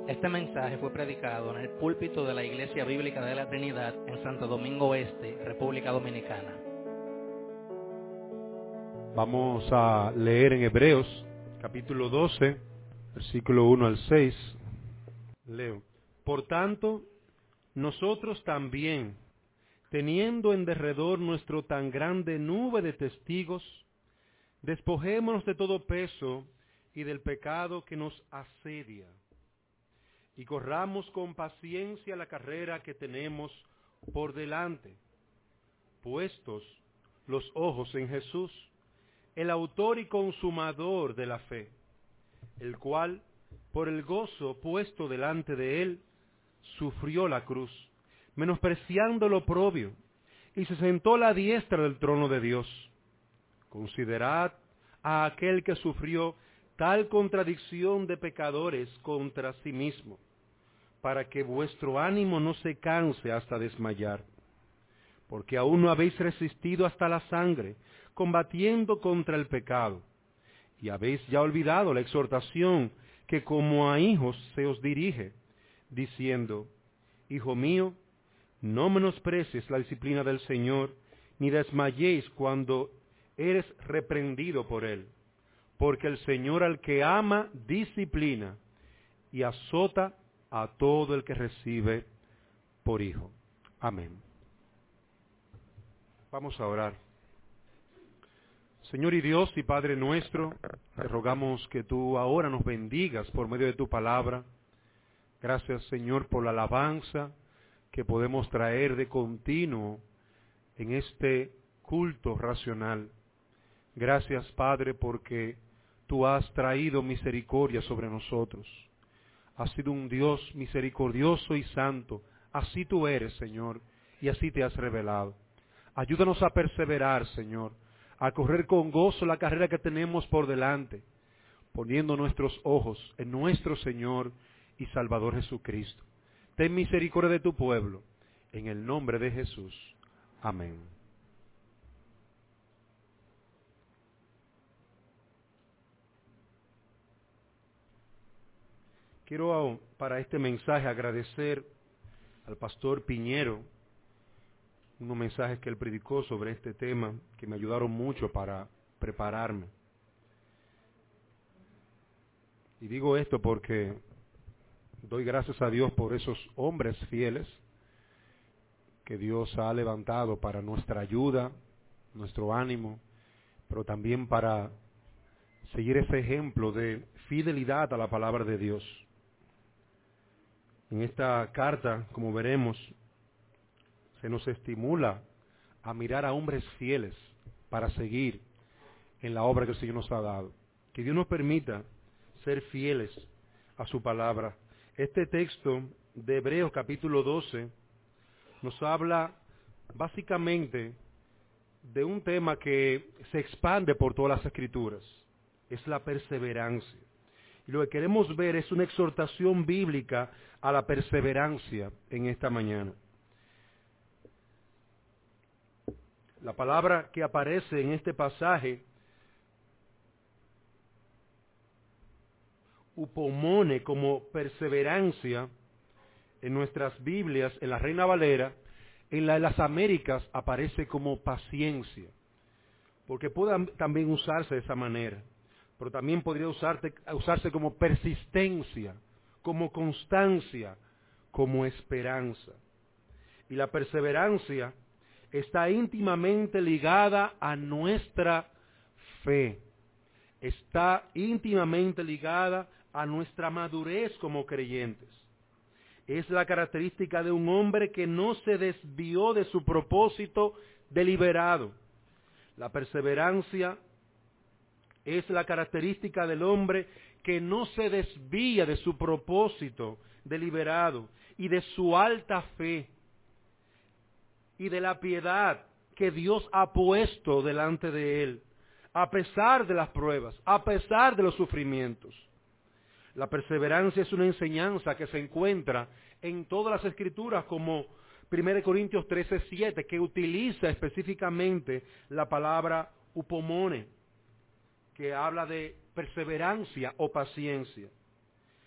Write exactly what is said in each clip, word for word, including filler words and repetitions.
Este mensaje fue predicado en el púlpito de la Iglesia Bíblica de la Trinidad en Santo Domingo Este, República Dominicana. Vamos a leer en Hebreos, capítulo doce, versículo uno al seis. Leo. Por tanto, nosotros también, teniendo en derredor nuestro tan grande nube de testigos, despojémonos de todo peso y del pecado que nos asedia, y corramos con paciencia la carrera que tenemos por delante, puestos los ojos en Jesús, el autor y consumador de la fe, el cual, por el gozo puesto delante de él, sufrió la cruz, menospreciando lo oprobio, y se sentó a la diestra del trono de Dios. Considerad a aquel que sufrió tal contradicción de pecadores contra sí mismo, para que vuestro ánimo no se canse hasta desmayar. Porque aún no habéis resistido hasta la sangre, combatiendo contra el pecado, y habéis ya olvidado la exhortación que como a hijos se os dirige, diciendo: Hijo mío, no menosprecies la disciplina del Señor, ni desmayéis cuando eres reprendido por Él, porque el Señor al que ama disciplina y azota a todo el que recibe por hijo. Amén. Vamos a orar. Señor y Dios y Padre nuestro, te rogamos que tú ahora nos bendigas por medio de tu palabra. Gracias, Señor, por la alabanza que podemos traer de continuo en este culto racional. Gracias, Padre, porque tú has traído misericordia sobre nosotros. Has sido un Dios misericordioso y santo. Así tú eres, Señor, y así te has revelado. Ayúdanos a perseverar, Señor, a correr con gozo la carrera que tenemos por delante, poniendo nuestros ojos en nuestro Señor y Salvador Jesucristo. Ten misericordia de tu pueblo, en el nombre de Jesús. Amén. Quiero para este mensaje agradecer al pastor Piñero, unos mensajes que él predicó sobre este tema que me ayudaron mucho para prepararme. Y digo esto porque doy gracias a Dios por esos hombres fieles que Dios ha levantado para nuestra ayuda, nuestro ánimo, pero también para seguir ese ejemplo de fidelidad a la palabra de Dios. En esta carta, como veremos, se nos estimula a mirar a hombres fieles para seguir en la obra que el Señor nos ha dado. Que Dios nos permita ser fieles a su palabra. Este texto de Hebreos capítulo doce nos habla básicamente de un tema que se expande por todas las Escrituras. Es la perseverancia. Y lo que queremos ver es una exhortación bíblica a la perseverancia en esta mañana. La palabra que aparece en este pasaje, upomone, como perseverancia, en nuestras Biblias, en la Reina Valera, en la de las Américas aparece como paciencia, porque puede también usarse de esa manera. Pero también podría usarte, usarse como persistencia, como constancia, como esperanza. Y la perseverancia está íntimamente ligada a nuestra fe. Está íntimamente ligada a nuestra madurez como creyentes. Es la característica de un hombre que no se desvió de su propósito deliberado. La perseverancia es la característica del hombre que no se desvía de su propósito deliberado y de su alta fe y de la piedad que Dios ha puesto delante de él, a pesar de las pruebas, a pesar de los sufrimientos. La perseverancia es una enseñanza que se encuentra en todas las Escrituras, como primera Corintios trece siete, que utiliza específicamente la palabra upomone, que habla de perseverancia o paciencia.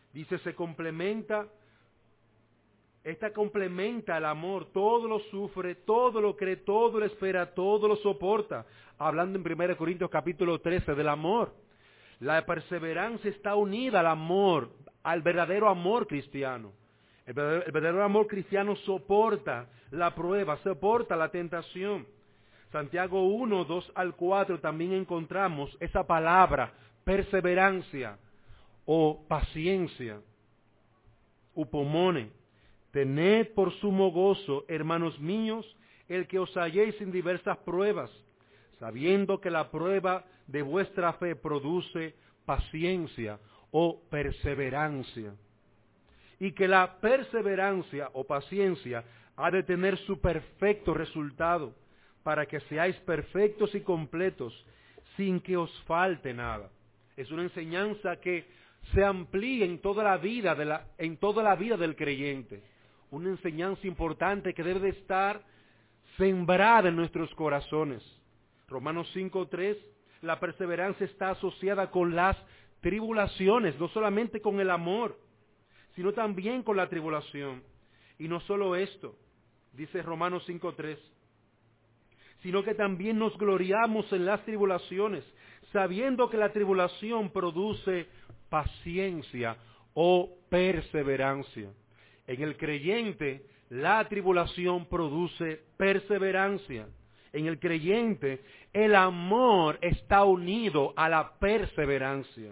Dice, se complementa, esta complementa el amor, todo lo sufre, todo lo cree, todo lo espera, todo lo soporta. Hablando en primera Corintios capítulo trece del amor. La perseverancia está unida al amor, al verdadero amor cristiano. El verdadero, el verdadero amor cristiano soporta la prueba, soporta la tentación. Santiago uno, dos al cuatro también encontramos esa palabra, perseverancia o paciencia, upomone. Tened por sumo gozo, hermanos míos, el que os halléis en diversas pruebas, sabiendo que la prueba de vuestra fe produce paciencia o perseverancia. Y que la perseverancia o paciencia ha de tener su perfecto resultado, para que seáis perfectos y completos, sin que os falte nada. Es una enseñanza que se amplía en toda la vida de la, en toda la vida del creyente. Una enseñanza importante que debe de estar sembrada en nuestros corazones. Romanos cinco tres, la perseverancia está asociada con las tribulaciones, no solamente con el amor, sino también con la tribulación. Y no solo esto, dice Romanos cinco tres, sino que también nos gloriamos en las tribulaciones, sabiendo que la tribulación produce paciencia o perseverancia. En el creyente, la tribulación produce perseverancia. En el creyente, el amor está unido a la perseverancia.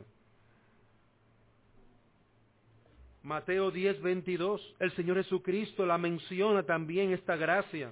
Mateo diez veintidós, el Señor Jesucristo la menciona también esta gracia,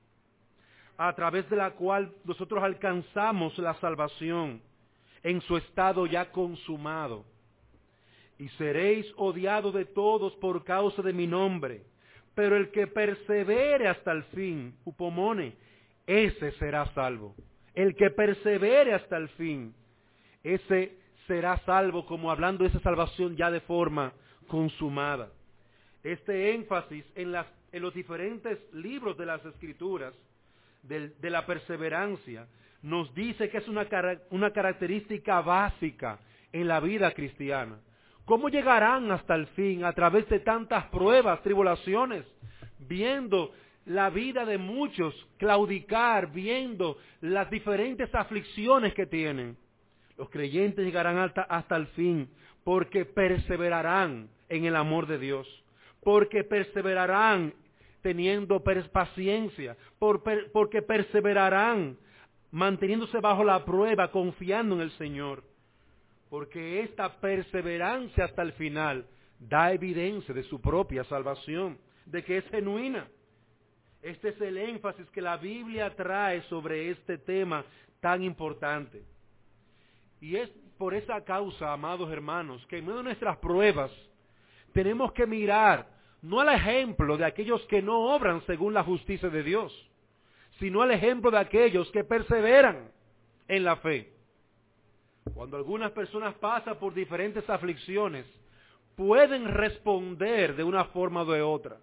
a través de la cual nosotros alcanzamos la salvación en su estado ya consumado. Y seréis odiados de todos por causa de mi nombre, pero el que persevere hasta el fin, upomone, ese será salvo. El que persevere hasta el fin, ese será salvo, como hablando de esa salvación ya de forma consumada. Este énfasis en, las, en los diferentes libros de las Escrituras, de, de la perseverancia, nos dice que es una, una característica básica en la vida cristiana. ¿Cómo llegarán hasta el fin a través de tantas pruebas, tribulaciones, viendo la vida de muchos claudicar, viendo las diferentes aflicciones que tienen? Los creyentes llegarán hasta, hasta el fin porque perseverarán en el amor de Dios, porque perseverarán teniendo paciencia, por, per, porque perseverarán manteniéndose bajo la prueba, confiando en el Señor. Porque esta perseverancia hasta el final da evidencia de su propia salvación, de que es genuina. Este es el énfasis que la Biblia trae sobre este tema tan importante. Y es por esa causa, amados hermanos, que en medio de nuestras pruebas tenemos que mirar no al ejemplo de aquellos que no obran según la justicia de Dios, sino al ejemplo de aquellos que perseveran en la fe. Cuando algunas personas pasan por diferentes aflicciones, pueden responder de una forma o de otra.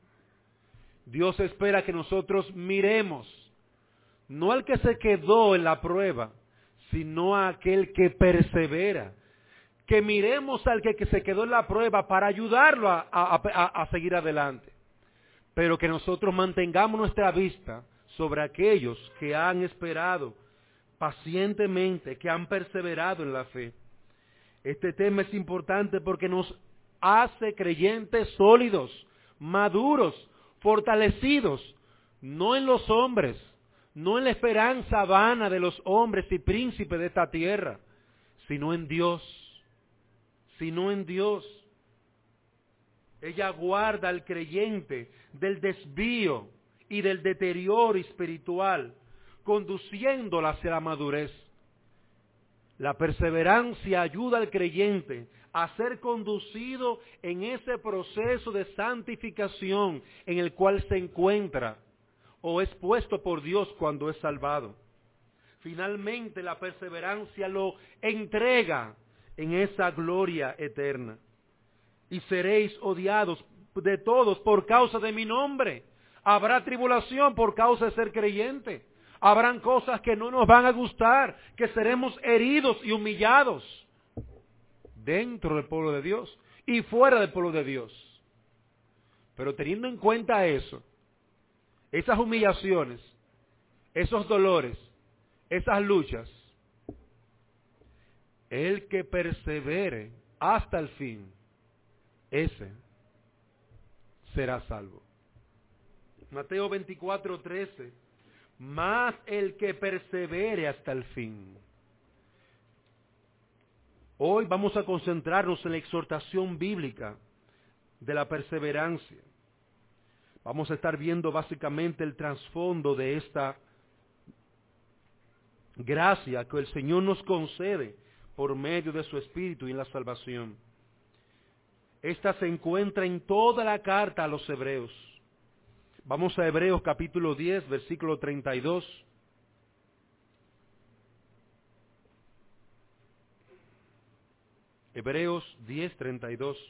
Dios espera que nosotros miremos, no al que se quedó en la prueba, sino a aquel que persevera. Que miremos al que, que se quedó en la prueba para ayudarlo a, a, a, a seguir adelante. Pero que nosotros mantengamos nuestra vista sobre aquellos que han esperado pacientemente, que han perseverado en la fe. Este tema es importante porque nos hace creyentes sólidos, maduros, fortalecidos, no en los hombres, no en la esperanza vana de los hombres y príncipes de esta tierra, sino en Dios, sino en Dios. Ella guarda al creyente del desvío y del deterioro espiritual, conduciéndola hacia la madurez. La perseverancia ayuda al creyente a ser conducido en ese proceso de santificación en el cual se encuentra o es puesto por Dios cuando es salvado. Finalmente, la perseverancia lo entrega en esa gloria eterna. Y seréis odiados de todos por causa de mi nombre. Habrá tribulación por causa de ser creyente. Habrán cosas que no nos van a gustar, que seremos heridos y humillados dentro del pueblo de Dios y fuera del pueblo de Dios. Pero teniendo en cuenta eso, esas humillaciones, esos dolores, esas luchas, el que persevere hasta el fin, ese será salvo. Mateo veinticuatro, trece, más el que persevere hasta el fin. Hoy vamos a concentrarnos en la exhortación bíblica de la perseverancia. Vamos a estar viendo básicamente el trasfondo de esta gracia que el Señor nos concede por medio de su Espíritu y en la salvación. Esta se encuentra en toda la carta a los Hebreos. Vamos a Hebreos capítulo diez, versículo treinta y dos. Hebreos diez, treinta y dos.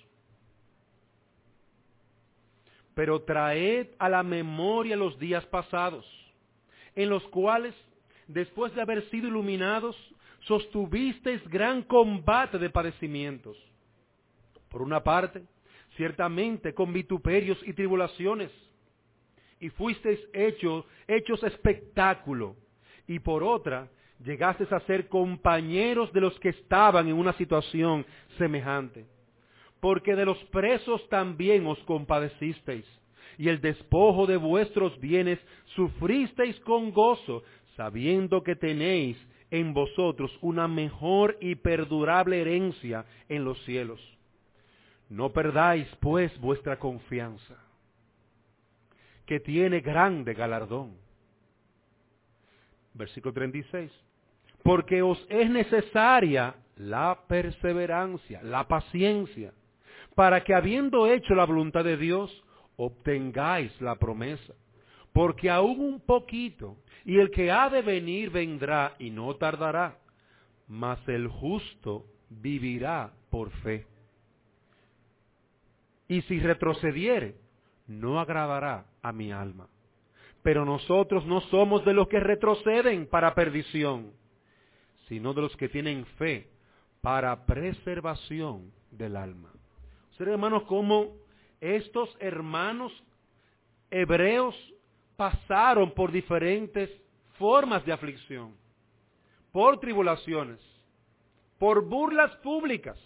Pero traed a la memoria los días pasados, en los cuales, después de haber sido iluminados, sostuvisteis gran combate de padecimientos. Por una parte, ciertamente con vituperios y tribulaciones, y fuisteis hechos, hechos espectáculo, y por otra, llegasteis a ser compañeros de los que estaban en una situación semejante. Porque de los presos también os compadecisteis, y el despojo de vuestros bienes sufristeis con gozo, sabiendo que tenéis en vosotros una mejor y perdurable herencia en los cielos. No perdáis, pues, vuestra confianza, que tiene grande galardón. Versículo treinta y seis. Porque os es necesaria la perseverancia, la paciencia, para que habiendo hecho la voluntad de Dios, obtengáis la promesa. Porque aún un poquito, y el que ha de venir vendrá y no tardará, mas el justo vivirá por fe. Y si retrocediere, no agradará a mi alma. Pero nosotros no somos de los que retroceden para perdición, sino de los que tienen fe para preservación del alma. Ustedes, hermanos, como estos hermanos hebreos pasaron por diferentes formas de aflicción, por tribulaciones, por burlas públicas,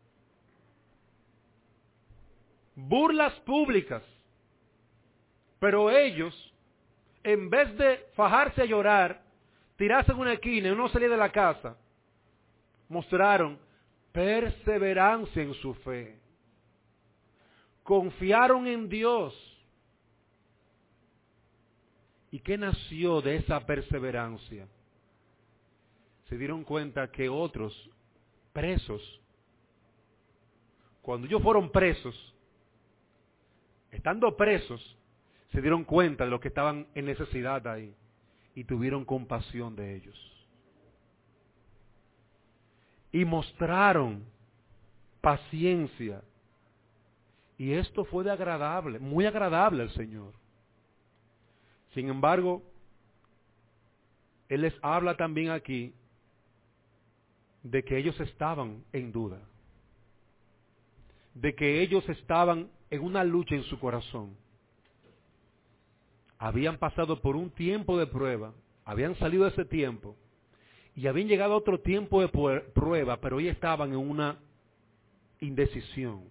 burlas públicas, pero ellos, en vez de fajarse a llorar, tirarse en una esquina y no salir de la casa, mostraron perseverancia en su fe, confiaron en Dios. ¿Y qué nació de esa perseverancia? Se dieron cuenta que otros presos, cuando ellos fueron presos, estando presos, se dieron cuenta de los que estaban en necesidad ahí y tuvieron compasión de ellos. Y mostraron paciencia. Y esto fue de agradable, muy agradable al Señor. Sin embargo, Él les habla también aquí de que ellos estaban en duda, de que ellos estaban en una lucha en su corazón. Habían pasado por un tiempo de prueba, habían salido de ese tiempo y habían llegado a otro tiempo de prueba, pero hoy estaban en una indecisión.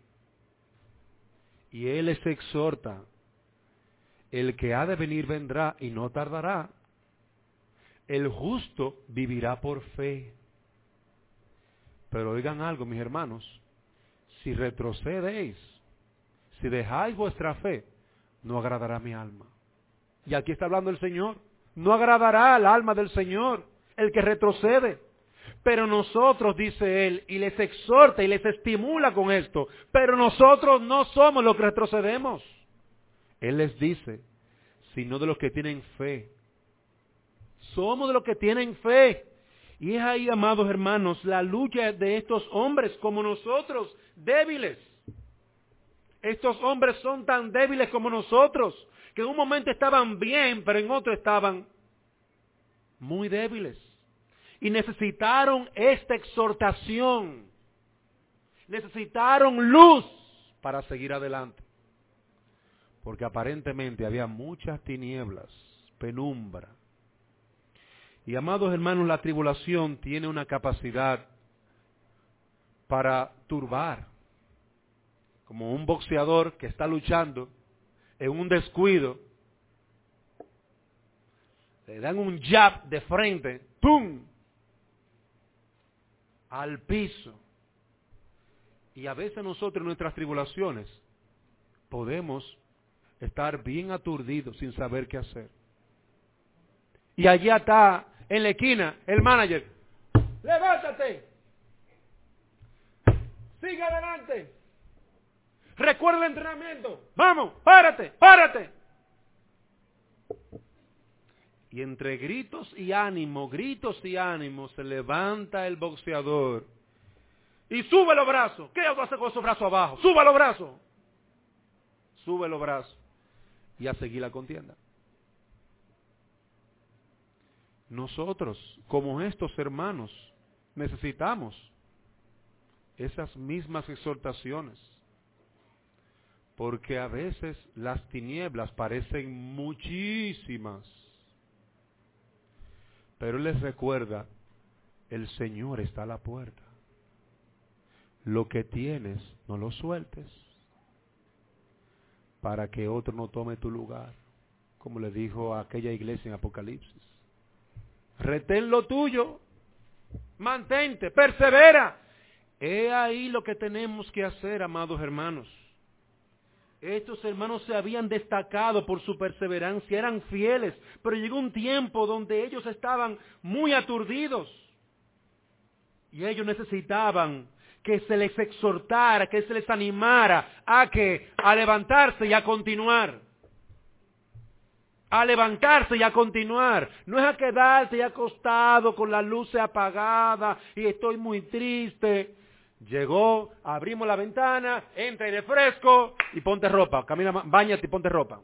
Y Él les exhorta: el que ha de venir vendrá y no tardará. El justo vivirá por fe. Pero oigan algo, mis hermanos, si retrocedéis, si dejáis vuestra fe, no agradará mi alma. Y aquí está hablando el Señor. No agradará al alma del Señor el que retrocede. Pero nosotros, dice Él, y les exhorta y les estimula con esto, pero nosotros no somos los que retrocedemos. Él les dice, sino de los que tienen fe. Somos de los que tienen fe. Y es ahí, amados hermanos, la lucha de estos hombres como nosotros, débiles. Estos hombres son tan débiles como nosotros, que en un momento estaban bien, pero en otro estaban muy débiles. Y necesitaron esta exhortación. necesitaron luz para seguir adelante. Porque aparentemente había muchas tinieblas, penumbra. Y amados hermanos, la tribulación tiene una capacidad para turbar. Como un boxeador que está luchando en un descuido, le dan un jab de frente, ¡pum!, al piso. Y a veces nosotros en nuestras tribulaciones podemos estar bien aturdidos sin saber qué hacer. Y allá está en la esquina el manager. ¡Levántate! ¡Sigue adelante! ¡Recuerda el entrenamiento! ¡Vamos! ¡Párate! ¡Párate! Y entre gritos y ánimo, gritos y ánimo, se levanta el boxeador y sube los brazos. ¿Qué hace con esos brazos abajo? ¡Sube los brazos! Sube los brazos y a seguir la contienda. Nosotros, como estos hermanos, necesitamos esas mismas exhortaciones, porque a veces las tinieblas parecen muchísimas, pero Él les recuerda, el Señor está a la puerta. Lo que tienes, no lo sueltes, para que otro no tome tu lugar, como le dijo a aquella iglesia en Apocalipsis. Retén lo tuyo, mantente, persevera. He ahí lo que tenemos que hacer, amados hermanos. Estos hermanos se habían destacado por su perseverancia, eran fieles, pero llegó un tiempo donde ellos estaban muy aturdidos. Y ellos necesitaban que se les exhortara, que se les animara a que, a levantarse y a continuar. A levantarse y a continuar. No es a quedarse y acostado con las luces apagadas y estoy muy triste. Llegó, abrimos la ventana, entra aire fresco y ponte ropa. Camina, báñate y ponte ropa.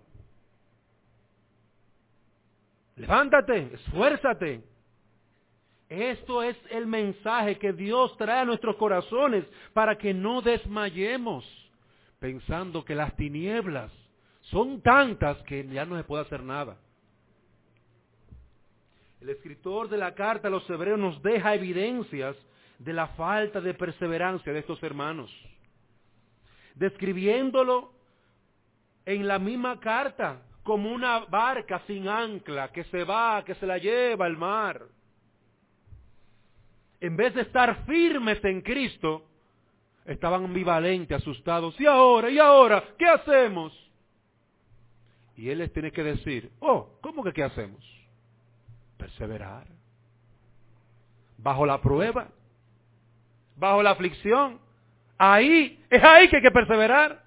Levántate, esfuérzate. Esto es el mensaje que Dios trae a nuestros corazones para que no desmayemos, pensando que las tinieblas son tantas que ya no se puede hacer nada. El escritor de la carta a los hebreos nos deja evidencias de la falta de perseverancia de estos hermanos, describiéndolo en la misma carta como una barca sin ancla que se va, que se la lleva al mar. En vez de estar firmes en Cristo, estaban ambivalentes, asustados. ¿Y ahora? ¿Y ahora? ¿Qué hacemos? Y Él les tiene que decir, oh, ¿cómo que qué hacemos? Perseverar. Bajo la prueba, bajo la aflicción, ahí, es ahí que hay que perseverar.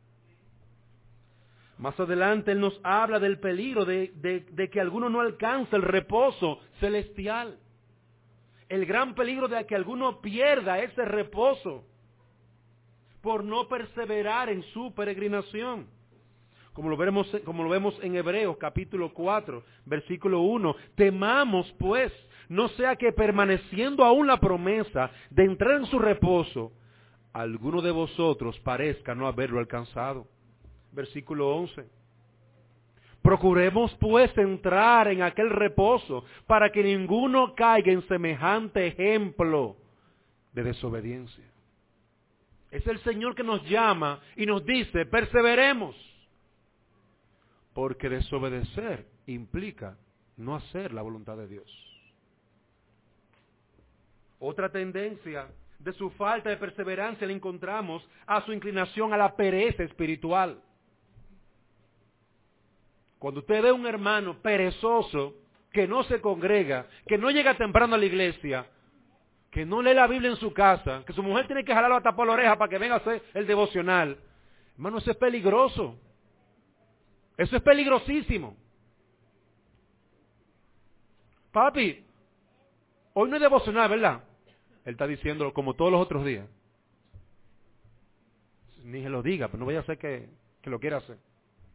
Más adelante Él nos habla del peligro de, de, de que alguno no alcance el reposo celestial. El gran peligro de que alguno pierda ese reposo por no perseverar en su peregrinación. Como lo vemos, como lo vemos en Hebreos capítulo cuatro, versículo uno. Temamos pues, no sea que permaneciendo aún la promesa de entrar en su reposo, alguno de vosotros parezca no haberlo alcanzado. Versículo once. Procuremos pues entrar en aquel reposo para que ninguno caiga en semejante ejemplo de desobediencia. Es el Señor que nos llama y nos dice, perseveremos. Porque desobedecer implica no hacer la voluntad de Dios. Otra tendencia de su falta de perseverancia la encontramos a su inclinación a la pereza espiritual. Cuando usted ve a un hermano perezoso, que no se congrega, que no llega temprano a la iglesia, que no lee la Biblia en su casa, que su mujer tiene que jalarlo hasta por la oreja para que venga a hacer el devocional, hermano, eso es peligroso. Eso es peligrosísimo. Papi, hoy no es devocional, ¿verdad? Él está diciéndolo como todos los otros días. Ni se lo diga, pero no vaya a ser que, que lo quiera hacer.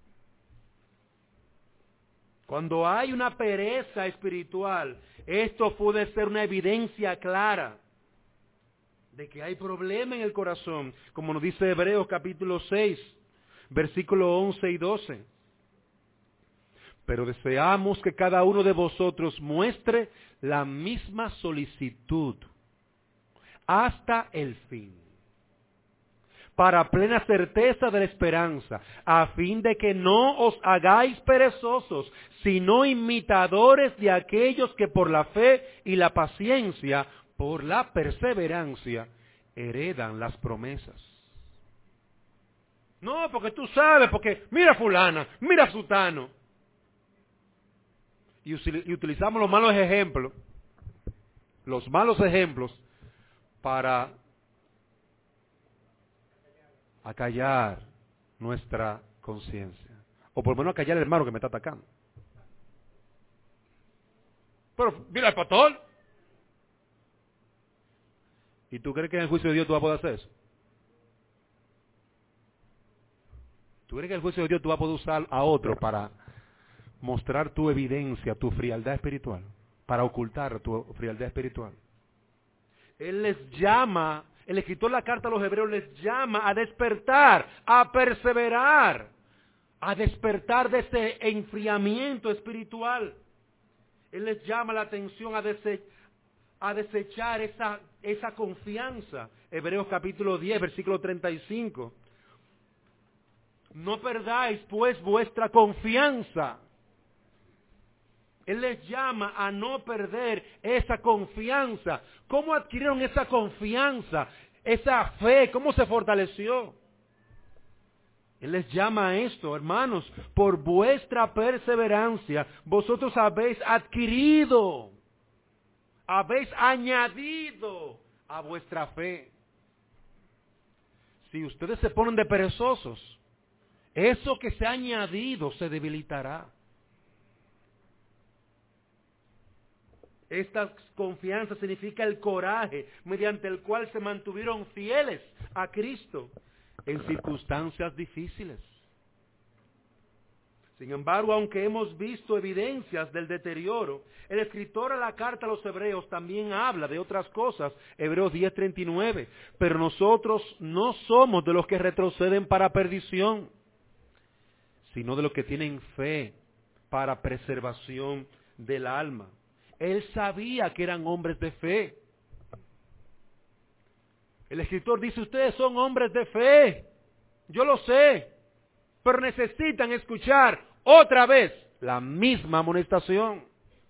Cuando hay una pereza espiritual, esto puede ser una evidencia clara de que hay problema en el corazón, como nos dice Hebreos capítulo seis, versículos once y doce. Pero deseamos que cada uno de vosotros muestre la misma solicitud hasta el fin, para plena certeza de la esperanza, a fin de que no os hagáis perezosos, sino imitadores de aquellos que por la fe y la paciencia, por la perseverancia, heredan las promesas. No, porque tú sabes, porque mira fulana, mira sutano. Y, y utilizamos los malos ejemplos, los malos ejemplos, para acallar nuestra conciencia. O por lo menos acallar al hermano que me está atacando. Pero mira el pastor. ¿Y tú crees que en el juicio de Dios tú vas a poder hacer eso? ¿Tú crees que en el juicio de Dios tú vas a poder usar a otro para mostrar tu evidencia, tu frialdad espiritual? Para ocultar tu frialdad espiritual. Él les llama, el escritor de la carta a los hebreos les llama a despertar, a perseverar, a despertar de ese enfriamiento espiritual. Él les llama la atención a, dese, a desechar esa, esa confianza. Hebreos capítulo diez, versículo treinta y cinco. No perdáis pues vuestra confianza. Él les llama a no perder esa confianza. ¿Cómo adquirieron esa confianza? Esa fe, ¿cómo se fortaleció? Él les llama a esto, hermanos, por vuestra perseverancia, vosotros habéis adquirido, habéis añadido a vuestra fe. Si ustedes se ponen de perezosos, eso que se ha añadido se debilitará. Esta confianza significa el coraje mediante el cual se mantuvieron fieles a Cristo en circunstancias difíciles. Sin embargo, aunque hemos visto evidencias del deterioro, el escritor a la carta a los hebreos también habla de otras cosas, Hebreos diez treinta y nueve, pero nosotros no somos de los que retroceden para perdición, sino de los que tienen fe para preservación del alma. Él sabía que eran hombres de fe. El escritor dice, ustedes son hombres de fe. Yo lo sé. Pero necesitan escuchar otra vez la misma amonestación.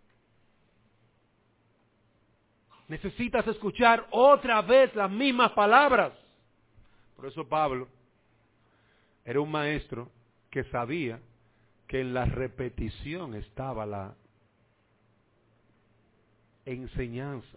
Necesitas escuchar otra vez las mismas palabras. Por eso Pablo era un maestro que sabía que en la repetición estaba la enseñanza.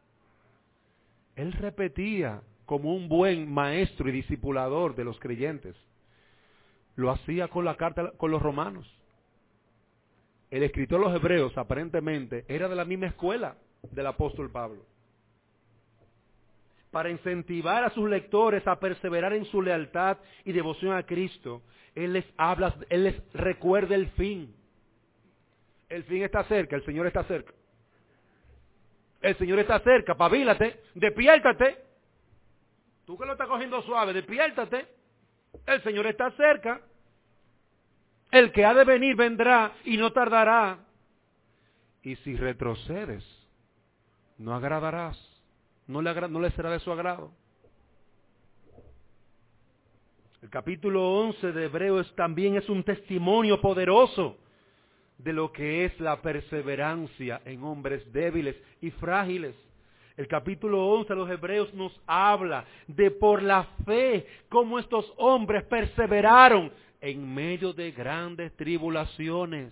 Él repetía como un buen maestro y discipulador de los creyentes. Lo hacía con la carta con los romanos. El escritor de los hebreos aparentemente era de la misma escuela del apóstol Pablo. Para incentivar a sus lectores a perseverar en su lealtad y devoción a Cristo, Él les habla, Él les recuerda el fin. El fin está cerca, el Señor está cerca. El Señor está cerca, pavílate, despiértate. Tú que lo estás cogiendo suave, despiértate. El Señor está cerca. El que ha de venir vendrá y no tardará. Y si retrocedes, no agradarás. No le, agra- no le será de su agrado. El capítulo once de Hebreos también es un testimonio poderoso de lo que es la perseverancia en hombres débiles y frágiles. El capítulo once de los Hebreos nos habla de por la fe cómo estos hombres perseveraron en medio de grandes tribulaciones.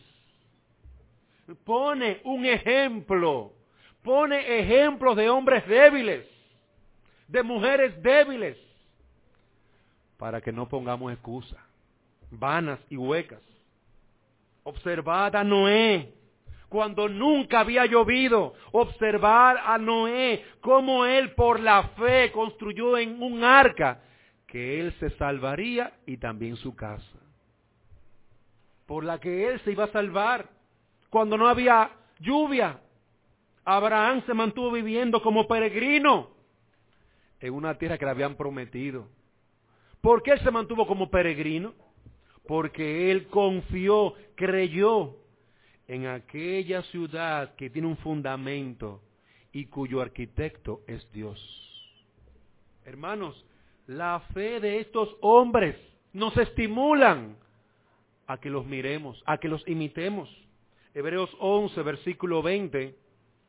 Pone un ejemplo, pone ejemplos de hombres débiles, de mujeres débiles, para que no pongamos excusas vanas y huecas. Observad a Noé, cuando nunca había llovido. Observad a Noé, cómo él por la fe construyó en un arca, que él se salvaría y también su casa. Por la que él se iba a salvar. Cuando no había lluvia, Abraham se mantuvo viviendo como peregrino en una tierra que le habían prometido. ¿Por qué él se mantuvo como peregrino? Porque él confió, creyó en aquella ciudad que tiene un fundamento y cuyo arquitecto es Dios. Hermanos, la fe de estos hombres nos estimulan a que los miremos, a que los imitemos. Hebreos once, versículo veinte.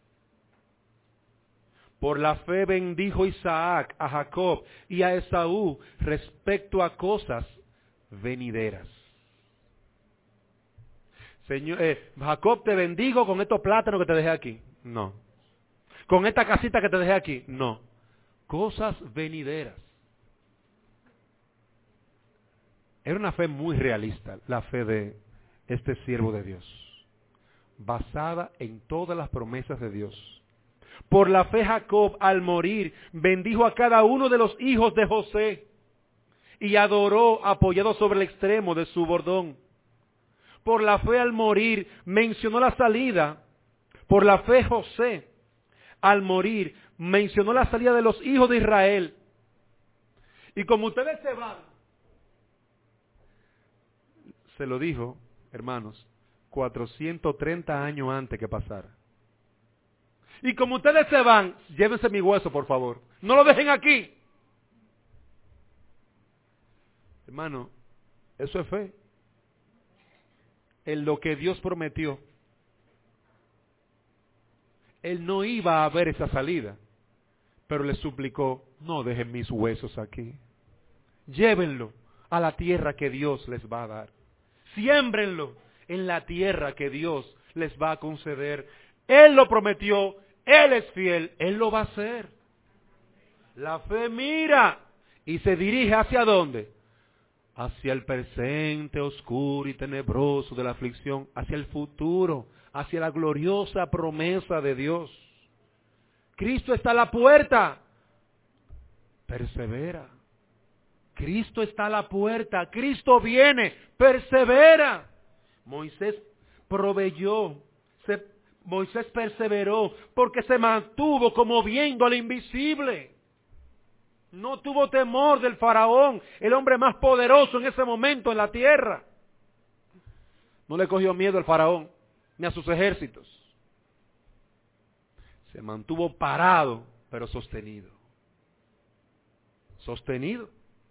Por la fe bendijo Isaac a Jacob y a Esaú respecto a cosas venideras. Señor, eh, Jacob, te bendigo con estos plátanos que te dejé aquí. No. Con esta casita que te dejé aquí. No. Cosas venideras. Era una fe muy realista, la fe de este siervo de Dios, basada en todas las promesas de Dios. Por la fe Jacob, al morir, bendijo a cada uno de los hijos de José y adoró apoyado sobre el extremo de su bordón. Por la fe al morir, mencionó la salida. Por la fe José, al morir, mencionó la salida de los hijos de Israel. Y como ustedes se van, se lo dijo, hermanos, cuatrocientos treinta años antes que pasara. Y como ustedes se van, llévense mi hueso, por favor. No lo dejen aquí. Hermano, eso es fe. En lo que Dios prometió. Él no iba a ver esa salida, pero le suplicó, no dejen mis huesos aquí. Llévenlo a la tierra que Dios les va a dar. Siémbrenlo en la tierra que Dios les va a conceder. Él lo prometió, Él es fiel, Él lo va a hacer. La fe mira y se dirige ¿hacia dónde? Hacia el presente oscuro y tenebroso de la aflicción, hacia el futuro, hacia la gloriosa promesa de Dios. Cristo está a la puerta. Persevera. Cristo está a la puerta. Cristo viene. Persevera. Moisés proveyó. Se, Moisés perseveró porque se mantuvo como viendo al invisible. No tuvo temor del faraón, el hombre más poderoso en ese momento en la tierra. No le cogió miedo al faraón ni a sus ejércitos. Se mantuvo parado, pero sostenido. Sostenido.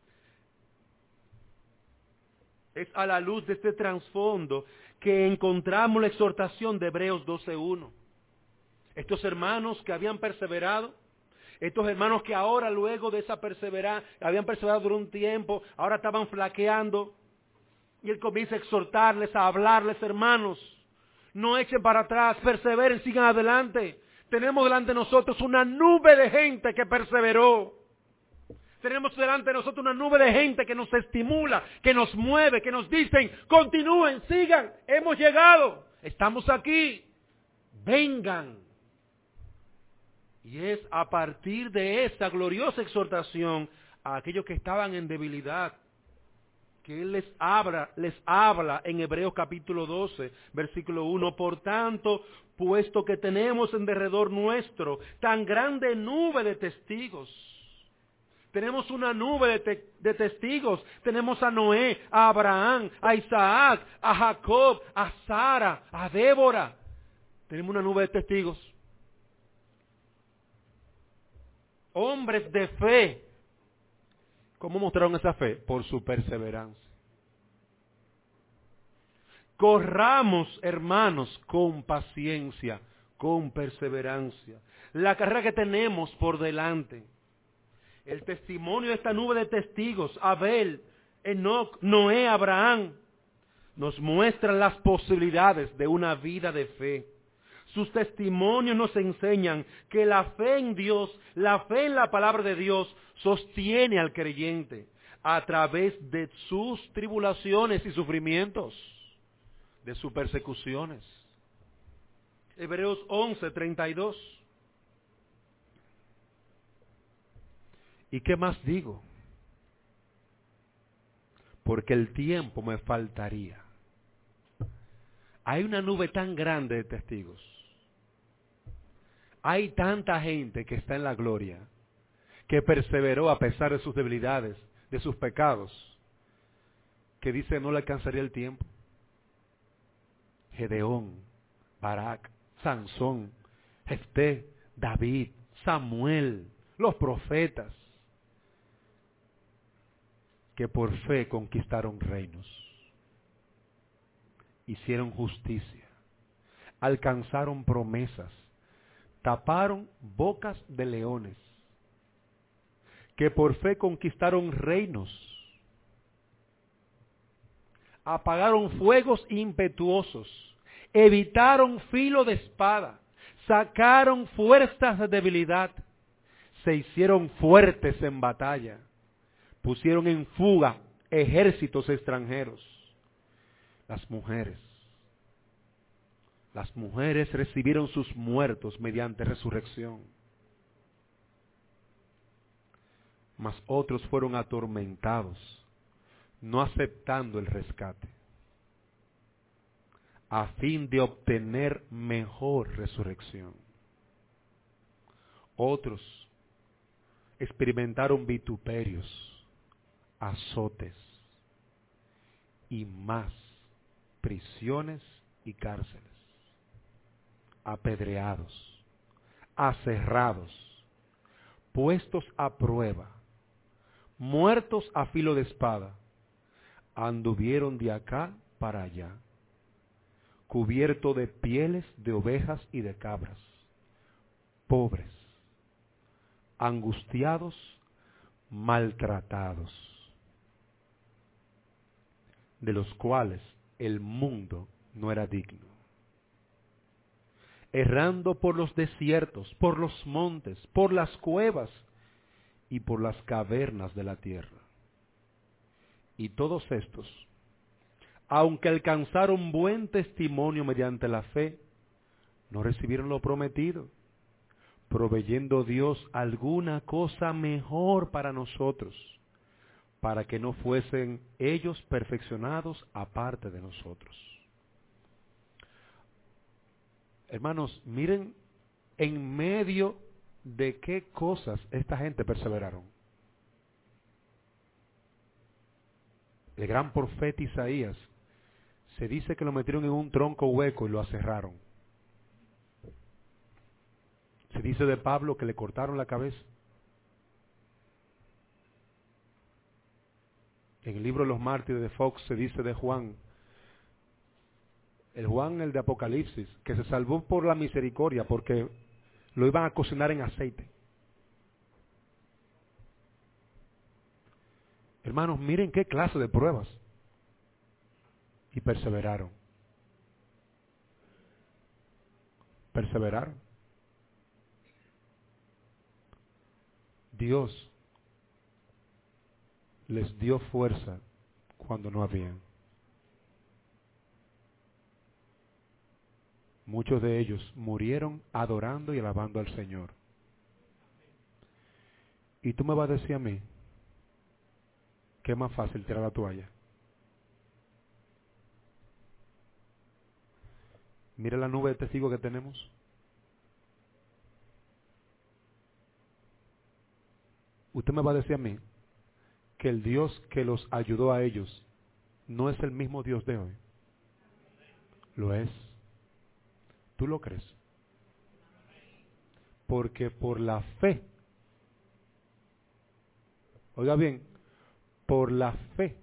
Es a la luz de este trasfondo que encontramos la exhortación de Hebreos doce uno. Estos hermanos que habían perseverado, estos hermanos que ahora luego de esa perseverar, habían perseverado durante un tiempo, ahora estaban flaqueando. Y él comienza a exhortarles, a hablarles, hermanos, no echen para atrás, perseveren, sigan adelante. Tenemos delante de nosotros una nube de gente que perseveró. Tenemos delante de nosotros una nube de gente que nos estimula, que nos mueve, que nos dicen, continúen, sigan, hemos llegado, estamos aquí, vengan. Y es a partir de esta gloriosa exhortación a aquellos que estaban en debilidad, que Él les habla, les habla en Hebreos capítulo doce, versículo uno. Por tanto, puesto que tenemos en derredor nuestro tan grande nube de testigos, tenemos una nube de, te- de testigos, tenemos a Noé, a Abraham, a Isaac, a Jacob, a Sara, a Débora, tenemos una nube de testigos. Hombres de fe. ¿Cómo mostraron esa fe? Por su perseverancia. Corramos, hermanos, con paciencia, con perseverancia, la carrera que tenemos por delante. El testimonio de esta nube de testigos, Abel, Enoc, Noé, Abraham, nos muestran las posibilidades de una vida de fe. Sus testimonios nos enseñan que la fe en Dios, la fe en la palabra de Dios, sostiene al creyente a través de sus tribulaciones y sufrimientos, de sus persecuciones. Hebreos once, treinta y dos. ¿Y qué más digo? Porque el tiempo me faltaría. Hay una nube tan grande de testigos. Hay tanta gente que está en la gloria, que perseveró a pesar de sus debilidades, de sus pecados, que dice no le alcanzaría el tiempo. Gedeón, Barak, Sansón, Jefté, David, Samuel, los profetas, que por fe conquistaron reinos, hicieron justicia, alcanzaron promesas, taparon bocas de leones, que por fe conquistaron reinos, apagaron fuegos impetuosos, evitaron filo de espada, sacaron fuerzas de debilidad, se hicieron fuertes en batalla, pusieron en fuga ejércitos extranjeros. Las mujeres, las mujeres recibieron sus muertos mediante resurrección, mas otros fueron atormentados, no aceptando el rescate, a fin de obtener mejor resurrección. Otros experimentaron vituperios, azotes y más prisiones y cárceles, apedreados, aserrados, puestos a prueba, muertos a filo de espada, anduvieron de acá para allá, cubierto de pieles de ovejas y de cabras, pobres, angustiados, maltratados, de los cuales el mundo no era digno, errando por los desiertos, por los montes, por las cuevas y por las cavernas de la tierra. Y todos estos, aunque alcanzaron buen testimonio mediante la fe, no recibieron lo prometido, proveyendo Dios alguna cosa mejor para nosotros, para que no fuesen ellos perfeccionados aparte de nosotros. Hermanos, miren en medio de qué cosas esta gente perseveraron. El gran profeta Isaías, se dice que lo metieron en un tronco hueco y lo aserraron. Se dice de Pablo que le cortaron la cabeza. En el libro de los mártires de Fox se dice de Juan, el Juan, el de Apocalipsis, que se salvó por la misericordia porque lo iban a cocinar en aceite. Hermanos, miren qué clase de pruebas. Y perseveraron. Perseveraron. Dios les dio fuerza cuando no habían. Muchos de ellos murieron adorando y alabando al Señor. Y tú me vas a decir a mí que es más fácil tirar la toalla. Mira la nube de testigos que tenemos. Usted me va a decir a mí que el Dios que los ayudó a ellos no es el mismo Dios de hoy. Lo es. ¿Tú lo crees? Porque por la fe, oiga bien, por la fe,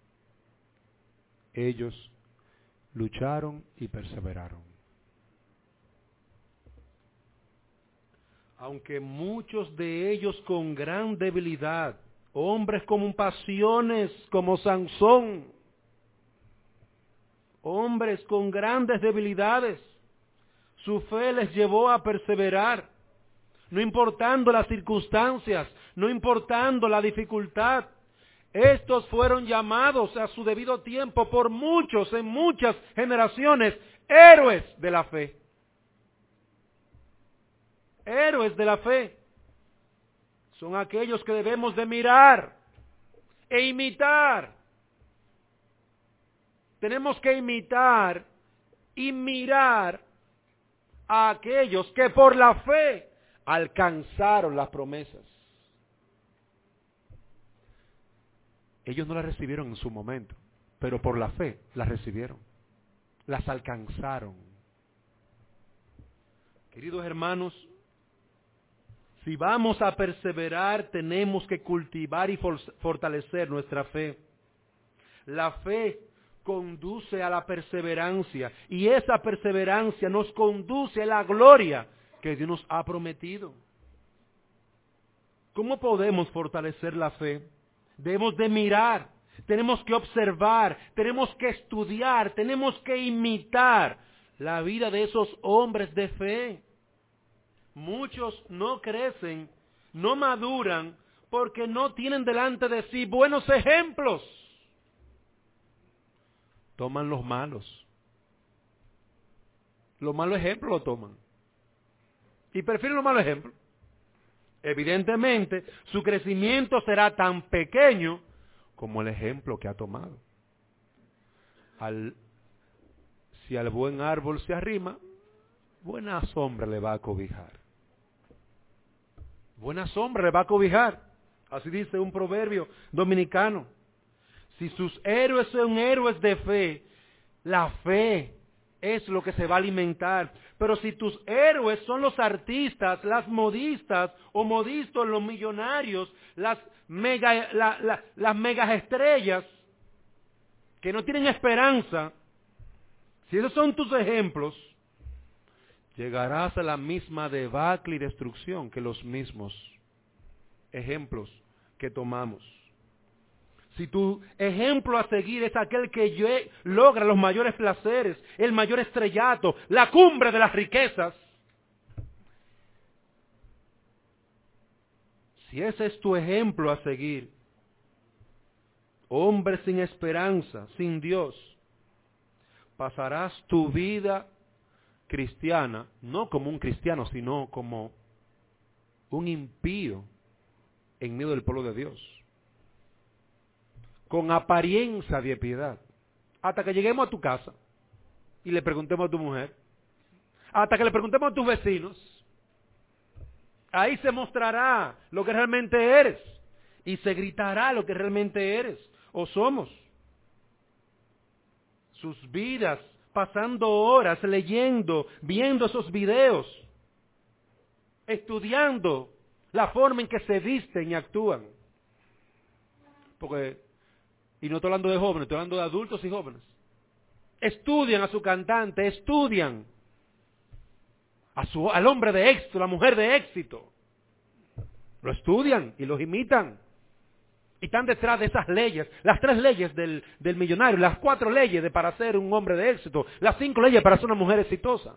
ellos lucharon y perseveraron. Aunque muchos de ellos con gran debilidad, hombres con pasiones como Sansón, hombres con grandes debilidades, su fe les llevó a perseverar, no importando las circunstancias, no importando la dificultad. Estos fueron llamados a su debido tiempo por muchos, en muchas generaciones, héroes de la fe. Héroes de la fe. Son aquellos que debemos de mirar e imitar. Tenemos que imitar y mirar a aquellos que por la fe alcanzaron las promesas. Ellos no las recibieron en su momento, pero por la fe las recibieron, las alcanzaron. Queridos hermanos, si vamos a perseverar, tenemos que cultivar y fortalecer nuestra fe. La fe conduce a la perseverancia, y esa perseverancia nos conduce a la gloria que Dios nos ha prometido. ¿Cómo podemos fortalecer la fe? Debemos de mirar, tenemos que observar, tenemos que estudiar, tenemos que imitar la vida de esos hombres de fe. Muchos no crecen, no maduran, porque no tienen delante de sí buenos ejemplos. Toman los malos. Los malos ejemplos lo toman. Y prefieren los malos ejemplos. Evidentemente, su crecimiento será tan pequeño como el ejemplo que ha tomado. Al, si al buen árbol se arrima, buena sombra le va a cobijar. Buena sombra le va a cobijar. Así dice un proverbio dominicano. Si sus héroes son héroes de fe, la fe es lo que se va a alimentar. Pero si tus héroes son los artistas, las modistas o modistas, los millonarios, las mega, la, la, las megas estrellas que no tienen esperanza, si esos son tus ejemplos, llegarás a la misma debacle y destrucción que los mismos ejemplos que tomamos. Si tu ejemplo a seguir es aquel que yo logra los mayores placeres, el mayor estrellato, la cumbre de las riquezas, si ese es tu ejemplo a seguir, hombre sin esperanza, sin Dios, pasarás tu vida cristiana, no como un cristiano, sino como un impío en medio del pueblo de Dios, con apariencia de piedad, hasta que lleguemos a tu casa y le preguntemos a tu mujer, hasta que le preguntemos a tus vecinos. Ahí se mostrará lo que realmente eres y se gritará lo que realmente eres o somos. Sus vidas pasando horas leyendo, viendo esos videos, estudiando la forma en que se visten y actúan. Porque, y no estoy hablando de jóvenes, estoy hablando de adultos y jóvenes. Estudian a su cantante, estudian a su, al hombre de éxito, la mujer de éxito. Lo estudian y los imitan. Y están detrás de esas leyes, las tres leyes del, del millonario, las cuatro leyes de para ser un hombre de éxito, las cinco leyes para ser una mujer exitosa.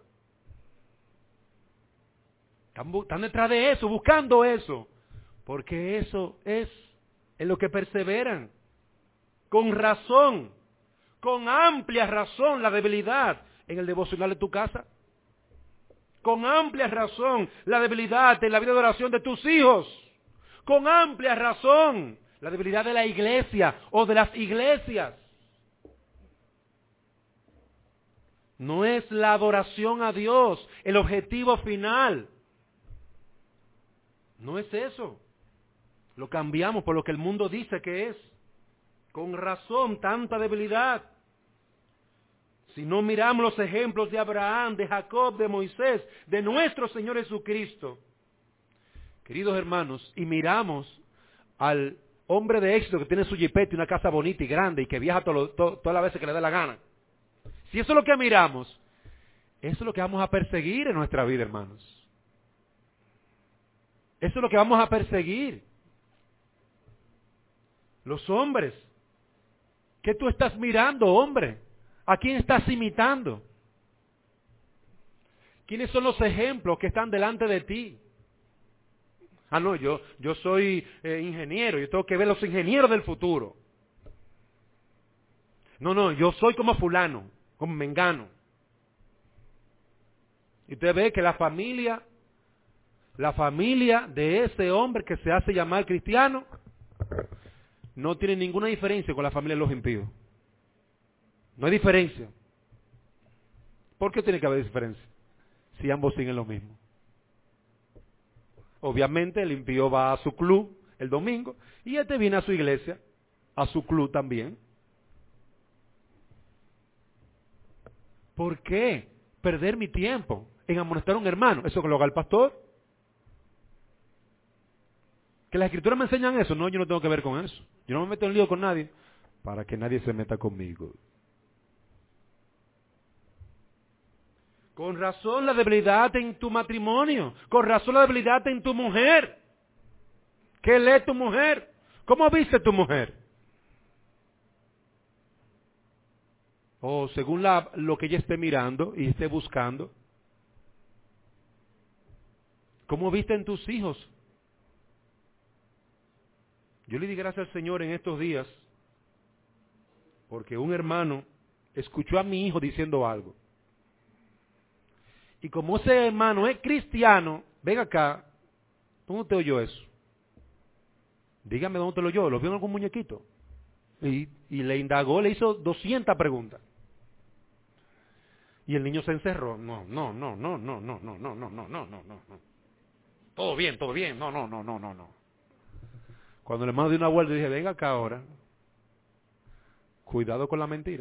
Están, están detrás de eso, buscando eso, porque eso es en lo que perseveran. Con razón, con amplia razón, la debilidad en el devocional de tu casa. Con amplia razón, la debilidad en la vida de oración de tus hijos. Con amplia razón, la debilidad de la iglesia o de las iglesias. No es la adoración a Dios el objetivo final. No es eso. Lo cambiamos por lo que el mundo dice que es. Con razón, tanta debilidad. Si no miramos los ejemplos de Abraham, de Jacob, de Moisés, de nuestro Señor Jesucristo, queridos hermanos, y miramos al hombre de éxito que tiene su jipete, una casa bonita y grande y que viaja todo, todo, todas las veces que le dé la gana. Si eso es lo que miramos, eso es lo que vamos a perseguir en nuestra vida, hermanos. Eso es lo que vamos a perseguir. Los hombres. ¿Qué tú estás mirando, hombre? ¿A quién estás imitando? ¿Quiénes son los ejemplos que están delante de ti? Ah, no, yo, yo soy eh, ingeniero, yo tengo que ver los ingenieros del futuro. No, no, yo soy como fulano, como mengano. Y usted ve que la familia, la familia de ese hombre que se hace llamar cristiano, no tiene ninguna diferencia con la familia de los impíos. No hay diferencia. ¿Por qué tiene que haber diferencia? Si ambos siguen lo mismo. Obviamente el impío va a su club el domingo y este viene a su iglesia a su club también. ¿Por qué perder mi tiempo en amonestar a un hermano? ¿Eso que lo haga el pastor? ¿Que las escrituras me enseñan eso? No, yo no tengo que ver con eso. Yo no me meto en lío con nadie para que nadie se meta conmigo. Con razón la debilidad en tu matrimonio. Con razón la debilidad en tu mujer. ¿Qué lee tu mujer? ¿Cómo viste tu mujer? O según la, lo que ella esté mirando y esté buscando. ¿Cómo visten tus hijos? Yo le di gracias al Señor en estos días porque un hermano escuchó a mi hijo diciendo algo. Y como ese hermano es cristiano, ven acá, ¿dónde te oyó eso? Dígame dónde te lo oyó, ¿lo vio en algún muñequito? Y, y le indagó, le hizo doscientas preguntas. Y el niño se encerró. No, no, no, no, no, no, no, no, no, no, no, no, no. Todo bien, todo bien, no, no, no, no, no, no. Cuando el hermano dio una vuelta, dije, venga acá ahora. Cuidado con la mentira.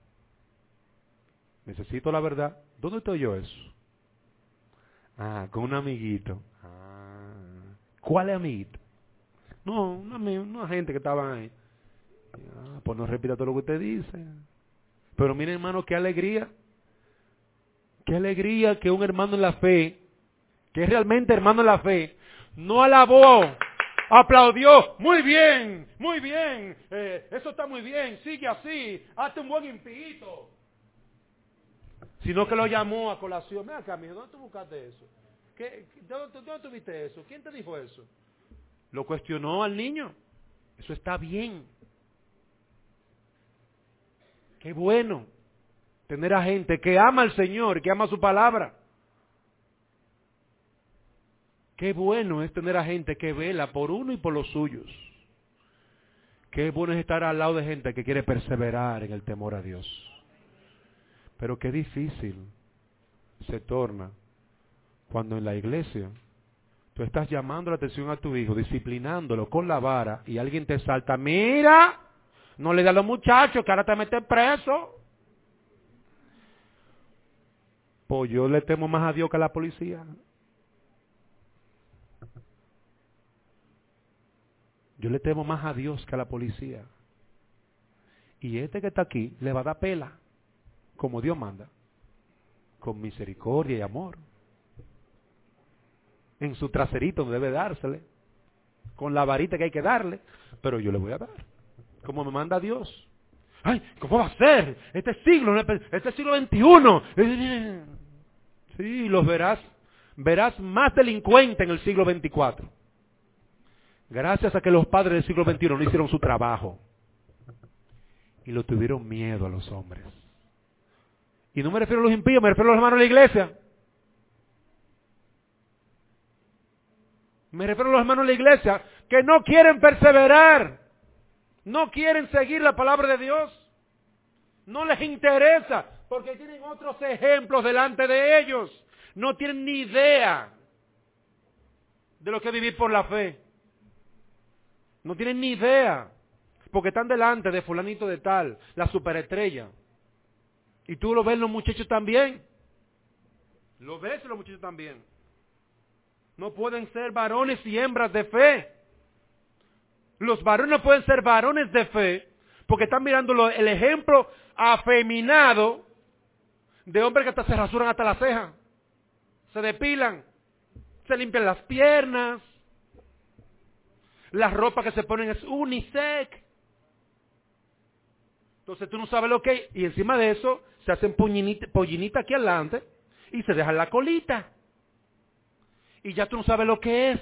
Necesito la verdad. ¿Dónde te oyó eso? Ah, con un amiguito. Ah, ¿cuál es amiguito? No, una, una gente que estaba ahí. Ah, pues no repita todo lo que usted dice. Pero miren, hermano, qué alegría. Qué alegría que un hermano en la fe, que es realmente hermano en la fe, no alabó, aplaudió. Muy bien, muy bien. Eh, eso está muy bien. Sigue así. Hazte un buen impío. Sino que lo llamó a colación. Mira acá, mijo, ¿dónde tú buscaste eso? ¿Qué, dónde, ¿Dónde tuviste eso? ¿Quién te dijo eso? Lo cuestionó al niño. Eso está bien. Qué bueno tener a gente que ama al Señor, que ama su palabra. Qué bueno es tener a gente que vela por uno y por los suyos. Qué bueno es estar al lado de gente que quiere perseverar en el temor a Dios. Pero qué difícil se torna cuando en la iglesia tú estás llamando la atención a tu hijo, disciplinándolo con la vara, y alguien te salta, mira, no le da a los muchachos que ahora te meten preso. Pues yo le temo más a Dios que a la policía. Yo le temo más a Dios que a la policía. Y este que está aquí le va a dar pela, como Dios manda, con misericordia y amor. En su traserito debe dársele, con la varita que hay que darle, pero yo le voy a dar, como me manda Dios. Ay, ¿cómo va a ser? Este siglo, este siglo veintiuno. Sí, los verás, verás más delincuentes en el siglo veinticuatro. Gracias a que los padres del siglo veintiuno no hicieron su trabajo y lo tuvieron miedo a los hombres. Y no me refiero a los impíos, me refiero a los hermanos de la iglesia. Me refiero a los hermanos de la iglesia que no quieren perseverar, no quieren seguir la palabra de Dios, no les interesa porque tienen otros ejemplos delante de ellos, no tienen ni idea de lo que es vivir por la fe, no tienen ni idea porque están delante de fulanito de tal, la superestrella, y tú lo ves los muchachos también, lo ves los muchachos también. No pueden ser varones y hembras de fe. Los varones no pueden ser varones de fe porque están mirando lo, el ejemplo afeminado de hombres que hasta se rasuran hasta la ceja, se depilan, se limpian las piernas, la ropa que se ponen es unisex. Entonces tú no sabes lo que hay, y encima de eso se hacen pollinita, pollinita aquí adelante y se dejan la colita. Y ya tú no sabes lo que es.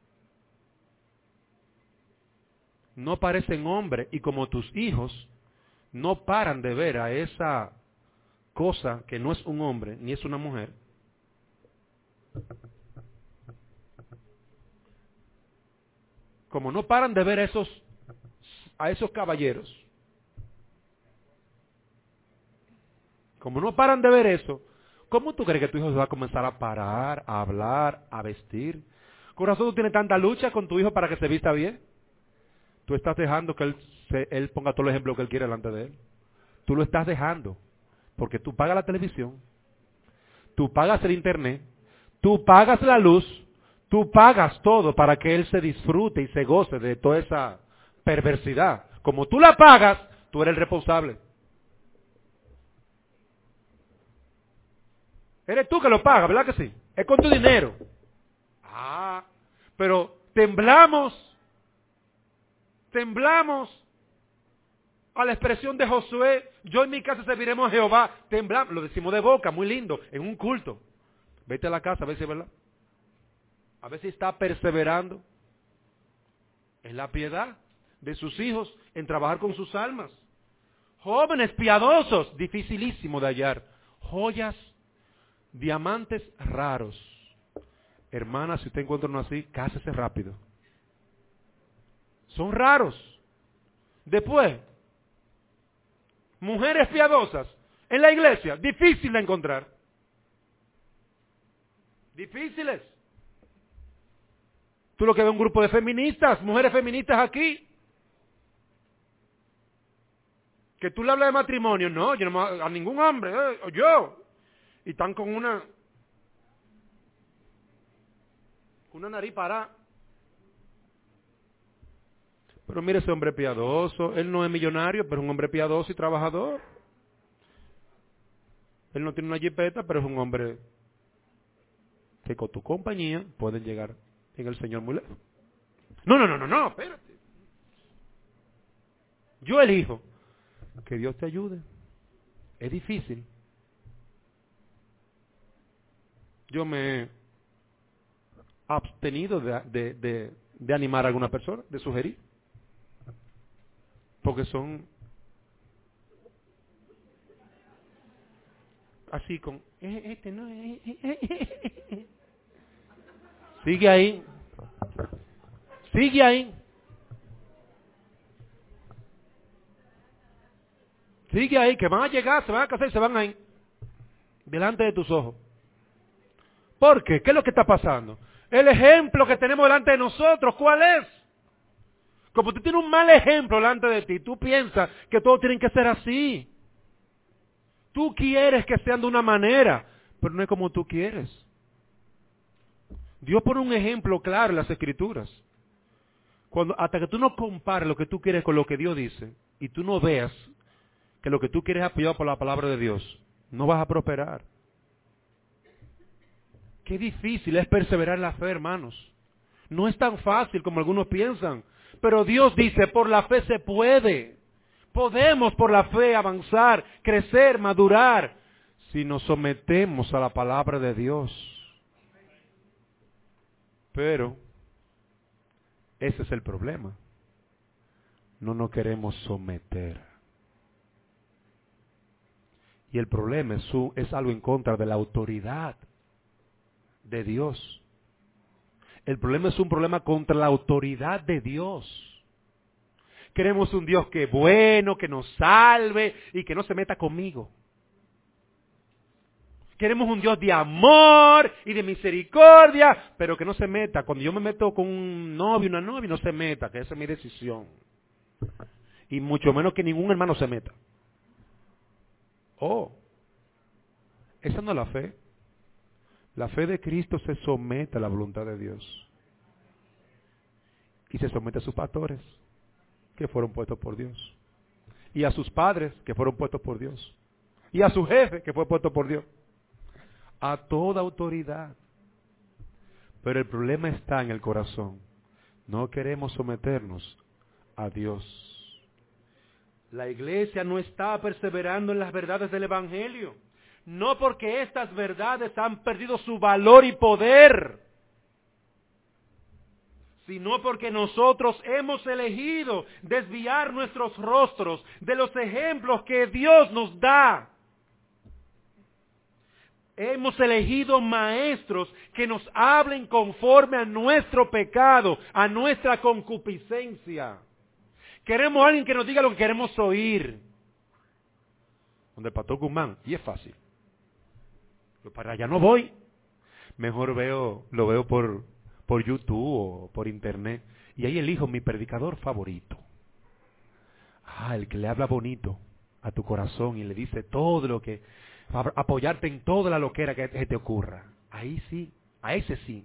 No parecen hombres, y como tus hijos no paran de ver a esa cosa que no es un hombre ni es una mujer, como no paran de ver a esos, a esos caballeros, como no paran de ver eso, ¿cómo tú crees que tu hijo se va a comenzar a parar, a hablar, a vestir? Con razón tú tienes tanta lucha con tu hijo para que se vista bien. Tú estás dejando que él, se, él ponga todo el ejemplo que él quiere delante de él. Tú lo estás dejando. Porque tú pagas la televisión, tú pagas el internet, tú pagas la luz, tú pagas todo para que él se disfrute y se goce de toda esa perversidad. Como tú la pagas, tú eres el responsable. Eres tú que lo pagas, ¿verdad que sí? Es con tu dinero. Ah, pero temblamos, temblamos a la expresión de Josué, yo en mi casa serviremos a Jehová, temblamos, lo decimos de boca, muy lindo, en un culto. Vete a la casa a ver si es verdad. A ver si está perseverando en la piedad de sus hijos, en trabajar con sus almas. Jóvenes piadosos, dificilísimo de hallar. Joyas, diamantes raros. Hermana, si usted encuentra uno así, cásese rápido. Son raros. Después, mujeres piadosas en la iglesia, difícil de encontrar. Difíciles. Tú lo que ves un grupo de feministas, mujeres feministas aquí, que tú le hablas de matrimonio, no, yo no a ningún hombre, eh, yo, y están con una, con una nariz parada. Pero mire ese hombre piadoso, él no es millonario, pero es un hombre piadoso y trabajador. Él no tiene una jipeta, pero es un hombre que con tu compañía pueden llegar en el Señor muy lejos. No, no, no, no, no, espérate. Yo elijo que Dios te ayude. Es difícil. Yo me he abstenido de, de, de, de animar a alguna persona, de sugerir. Porque son así con este no sigue ahí, sigue ahí, sigue ahí, que van a llegar, se van a casar y se van ahí delante de tus ojos. ¿Por qué? ¿Qué es lo que está pasando? El ejemplo que tenemos delante de nosotros, ¿cuál es? Como tú tienes un mal ejemplo delante de ti, tú piensas que todos tienen que ser así. Tú quieres que sean de una manera, pero no es como tú quieres. Dios pone un ejemplo claro en las Escrituras. Cuando, hasta que tú no compares lo que tú quieres con lo que Dios dice, y tú no veas que lo que tú quieres es apoyado por la palabra de Dios, no vas a prosperar. Qué difícil es perseverar en la fe, hermanos. No es tan fácil como algunos piensan. Pero Dios dice, por la fe se puede. Podemos por la fe avanzar, crecer, madurar, si nos sometemos a la palabra de Dios. Pero ese es el problema. No nos queremos someter. Y el problema es, su, es algo en contra de la autoridad de Dios. El problema es un problema contra la autoridad de Dios. Queremos un Dios que es bueno, que nos salve y que no se meta conmigo. Queremos un Dios de amor y de misericordia, pero que no se meta. Cuando yo me meto con un novio, una novia, no se meta, que esa es mi decisión. Y mucho menos que ningún hermano se meta. Oh, esa no es la fe. La fe de Cristo se somete a la voluntad de Dios. Y se somete a sus pastores, que fueron puestos por Dios. Y a sus padres, que fueron puestos por Dios. Y a su jefe, que fue puesto por Dios. A toda autoridad. Pero el problema está en el corazón. No queremos someternos a Dios. La iglesia no está perseverando en las verdades del Evangelio. No porque estas verdades han perdido su valor y poder, sino porque nosotros hemos elegido desviar nuestros rostros de los ejemplos que Dios nos da. Hemos elegido maestros que nos hablen conforme a nuestro pecado, a nuestra concupiscencia. Queremos a alguien que nos diga lo que queremos oír. Donde el pastor Guzmán, y es fácil. Yo para allá no voy. Mejor veo, lo veo por, por YouTube o por internet. Y ahí elijo mi predicador favorito. Ah, el que le habla bonito a tu corazón y le dice todo lo que, apoyarte en toda la loquera que te ocurra. Ahí sí, a ese sí.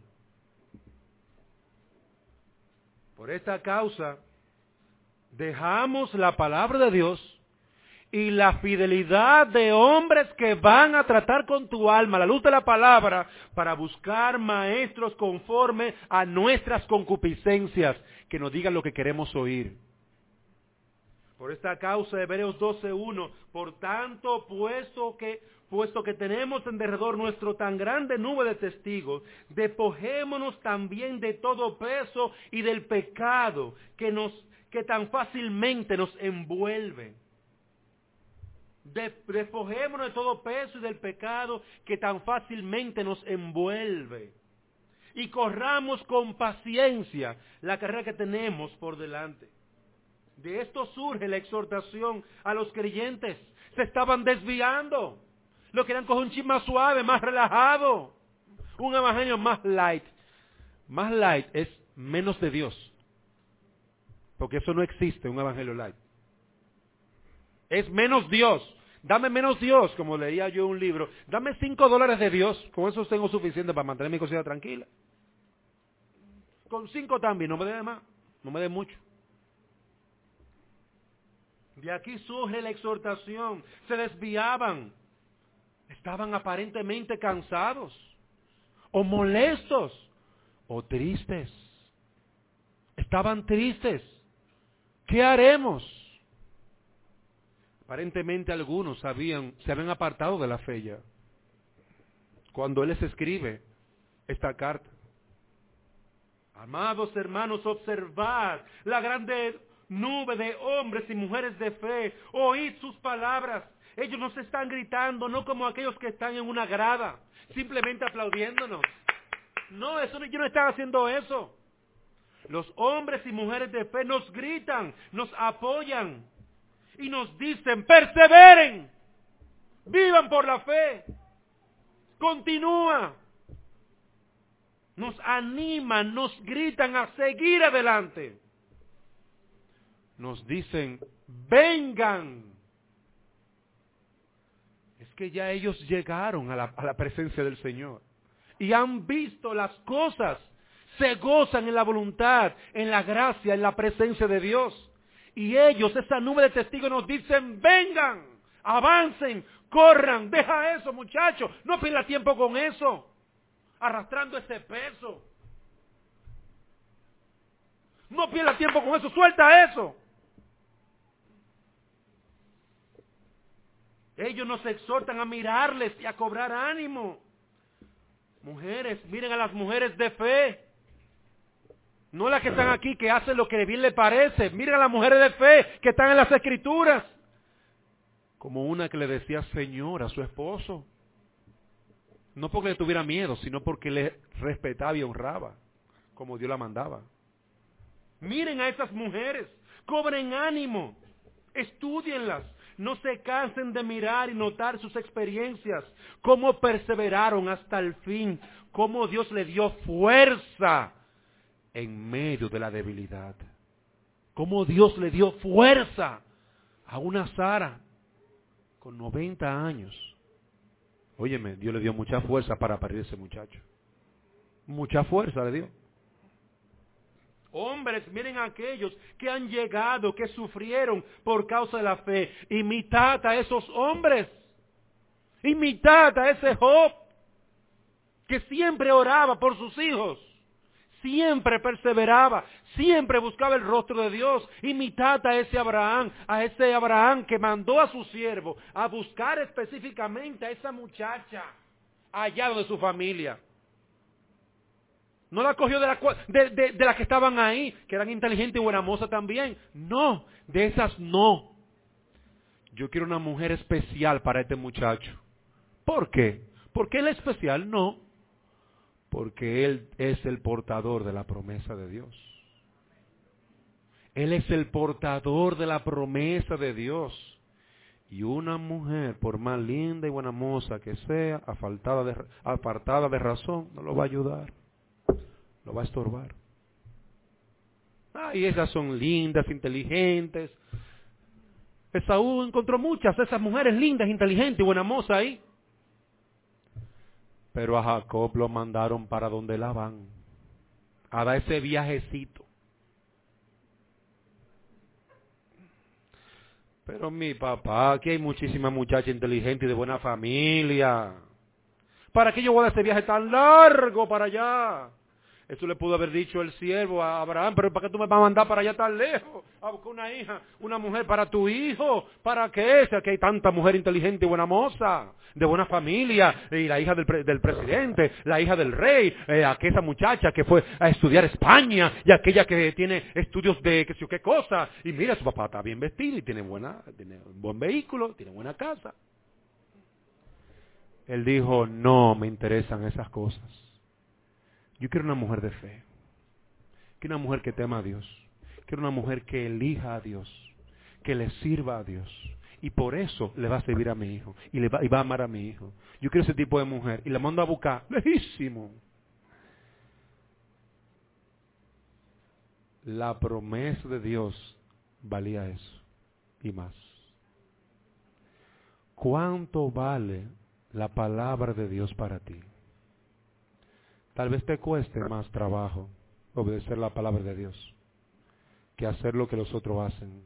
Por esta causa, dejamos la palabra de Dios y la fidelidad de hombres que van a tratar con tu alma, a la luz de la palabra, para buscar maestros conforme a nuestras concupiscencias, que nos digan lo que queremos oír. Por esta causa, Hebreos doce uno, por tanto, puesto que, puesto que tenemos en derredor nuestro tan grande nube de testigos, despojémonos también de todo peso y del pecado que nos, que tan fácilmente nos envuelve. Despojémonos de todo peso y del pecado que tan fácilmente nos envuelve. Y corramos con paciencia la carrera que tenemos por delante. De esto surge la exhortación a los creyentes. Se estaban desviando. Lo querían coger un chisme más suave, más relajado. Un evangelio más light. Más light es menos de Dios. Porque eso no existe, un evangelio light. Es menos Dios. Dame menos Dios, como leía yo un libro. Dame cinco dólares de Dios. Con eso tengo suficiente para mantener mi cosita tranquila. Con cinco también, no me dé más. No me dé mucho. De aquí surge la exhortación. Se desviaban. Estaban aparentemente cansados. O molestos. O tristes. Estaban tristes. ¿Qué haremos? Aparentemente algunos habían, se habían apartado de la fe ya. Cuando Él les escribe esta carta. Amados hermanos, observad la grande nube de hombres y mujeres de fe. Oíd sus palabras. Ellos nos están gritando, no como aquellos que están en una grada, simplemente aplaudiéndonos. No, eso, ellos no están haciendo eso. Los hombres y mujeres de fe nos gritan, nos apoyan. Y nos dicen, perseveren, vivan por la fe, continúa. Nos animan, nos gritan a seguir adelante. Nos dicen, vengan. Es que ya ellos llegaron a la, a la presencia del Señor. Y han visto las cosas, se gozan en la voluntad, en la gracia, en la presencia de Dios. Y ellos, esa nube de testigos, nos dicen, vengan, avancen, corran, deja eso, muchachos, no pierda tiempo con eso, arrastrando ese peso. No pierda tiempo con eso, suelta eso. Ellos nos exhortan a mirarles y a cobrar ánimo. Mujeres, miren a las mujeres de fe. No las que están aquí, que hacen lo que bien les parece. Miren a las mujeres de fe que están en las Escrituras. Como una que le decía Señor a su esposo. No porque le tuviera miedo, sino porque le respetaba y honraba, como Dios la mandaba. Miren a esas mujeres, cobren ánimo, estúdienlas. No se cansen de mirar y notar sus experiencias, cómo perseveraron hasta el fin, cómo Dios le dio fuerza en medio de la debilidad. Cómo Dios le dio fuerza a una Sara con noventa años. Óyeme, Dios le dio mucha fuerza para parir a ese muchacho. Mucha fuerza le dio. Hombres, miren a aquellos que han llegado, que sufrieron por causa de la fe. Imitad a esos hombres. Imitad a ese Job, que siempre oraba por sus hijos. Siempre perseveraba, siempre buscaba el rostro de Dios. Imitad a ese Abraham, a ese Abraham que mandó a su siervo a buscar específicamente a esa muchacha allá de su familia. No la cogió de la, de, de, de las que estaban ahí, que eran inteligentes y buena moza también. No, de esas no. Yo quiero una mujer especial para este muchacho. ¿Por qué? ¿Por qué él es especial? No. Porque Él es el portador de la promesa de Dios. Él es el portador de la promesa de Dios. Y una mujer, por más linda y buena moza que sea, apartada de, apartada de razón, no lo va a ayudar. Lo va a estorbar. Ay, esas son lindas, inteligentes. Esaú encontró muchas de esas mujeres lindas, inteligentes y buena moza ahí. Pero a Jacob lo mandaron para donde Labán, a dar ese viajecito. Pero mi papá, aquí hay muchísimas muchachas inteligentes y de buena familia. ¿Para qué yo voy a dar ese viaje tan largo para allá? Eso le pudo haber dicho el siervo a Abraham, pero ¿para qué tú me vas a mandar para allá tan lejos? A buscar una hija, una mujer para tu hijo. ¿Para qué? Si aquí hay tanta mujer inteligente y buena moza, de buena familia, y la hija del, pre del presidente, la hija del rey, eh, aquella muchacha que fue a estudiar España, y aquella que tiene estudios de qué sé yo qué cosa. Y mira, su papá está bien vestido y tiene, buena, tiene un buen vehículo, tiene buena casa. Él dijo, no me interesan esas cosas. Yo quiero una mujer de fe. Quiero una mujer que tema a Dios. Quiero una mujer que elija a Dios. Que le sirva a Dios. Y por eso le va a servir a mi hijo. Y, le va, y va a amar a mi hijo. Yo quiero ese tipo de mujer. Y la mando a buscar. Lejísimo. La promesa de Dios valía eso. Y más. ¿Cuánto vale la palabra de Dios para ti? Tal vez te cueste más trabajo obedecer la palabra de Dios que hacer lo que los otros hacen.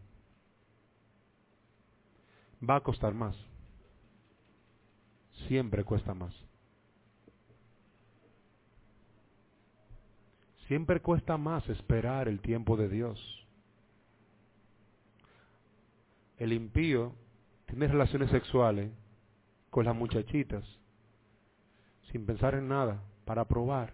Va a costar más. Siempre cuesta más. Siempre cuesta más esperar el tiempo de Dios. El impío tiene relaciones sexuales con las muchachitas sin pensar en nada, para probar.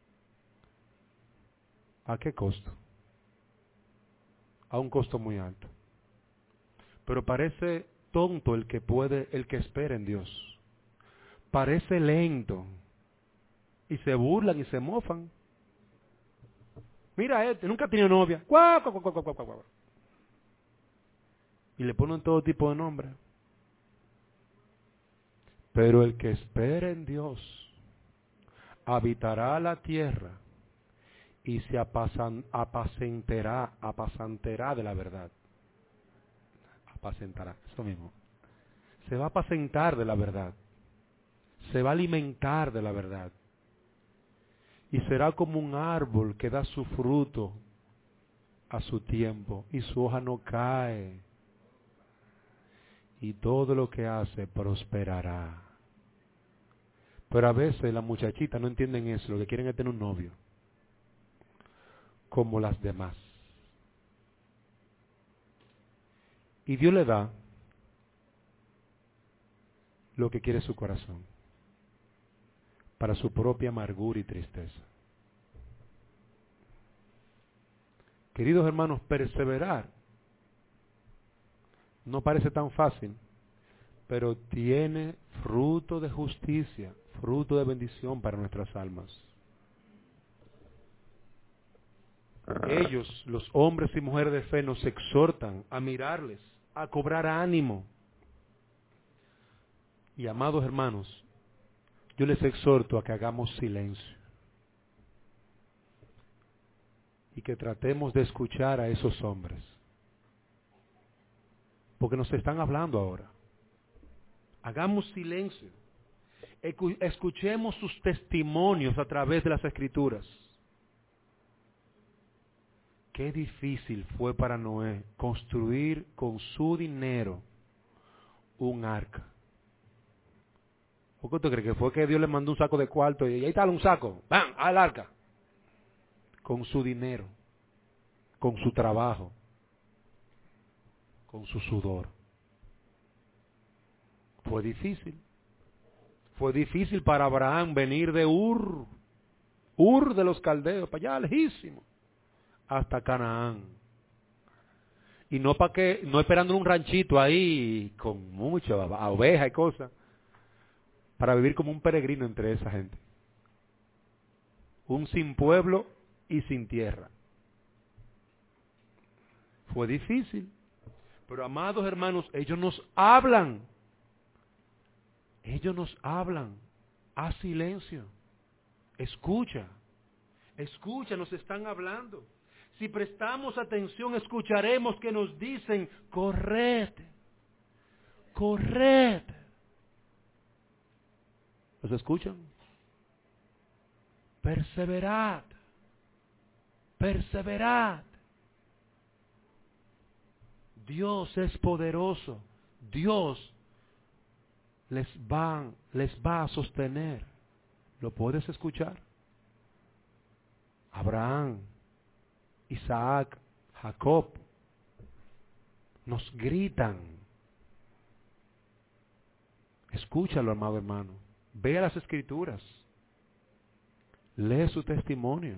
¿A qué costo? A un costo muy alto. Pero parece tonto el que puede, el que espera en Dios. Parece lento. Y se burlan y se mofan. Mira este, nunca ha tenido novia. ¡Guau, guau, guau, guau, guau, guau! Y le ponen todo tipo de nombres. Pero el que espera en Dios habitará la tierra y se apasan, apacentará, apacentará de la verdad. Apacentará, eso mismo. Se va a apacentar de la verdad. Se va a alimentar de la verdad. Y será como un árbol que da su fruto a su tiempo y su hoja no cae. Y todo lo que hace prosperará. Pero a veces las muchachitas no entienden eso, lo que quieren es tener un novio, como las demás. Y Dios le da lo que quiere su corazón, para su propia amargura y tristeza. Queridos hermanos, perseverar no parece tan fácil, pero tiene fruto de justicia, fruto de bendición para nuestras almas. Ellos, los hombres y mujeres de fe, nos exhortan a mirarles, a cobrar ánimo. Y amados hermanos, yo les exhorto a que hagamos silencio y que tratemos de escuchar a esos hombres, porque nos están hablando ahora. Hagamos silencio. Escuchemos sus testimonios a través de las Escrituras. Qué difícil fue para Noé construir con su dinero un arca. ¿Por qué usted cree que fue que Dios le mandó un saco de cuarto y ahí está un saco? ¡Bam! Al arca. Con su dinero, con su trabajo, con su sudor. Fue difícil. Fue difícil para Abraham venir de Ur, Ur de los caldeos, para allá lejísimo, hasta Canaán. Y no para que, no esperando un ranchito ahí con mucha oveja y cosas, para vivir como un peregrino entre esa gente. Un sin pueblo y sin tierra. Fue difícil. Pero amados hermanos, ellos nos hablan. Ellos nos hablan. Haz silencio. Escucha. Escucha, nos están hablando. Si prestamos atención, escucharemos que nos dicen, corred, corred. ¿Los escuchan? Perseverad, perseverad. Dios es poderoso. Dios les va, les va a sostener. ¿Lo puedes escuchar? Abraham, Isaac, Jacob nos gritan. Escúchalo, amado hermano. Ve a las Escrituras. Lee su testimonio.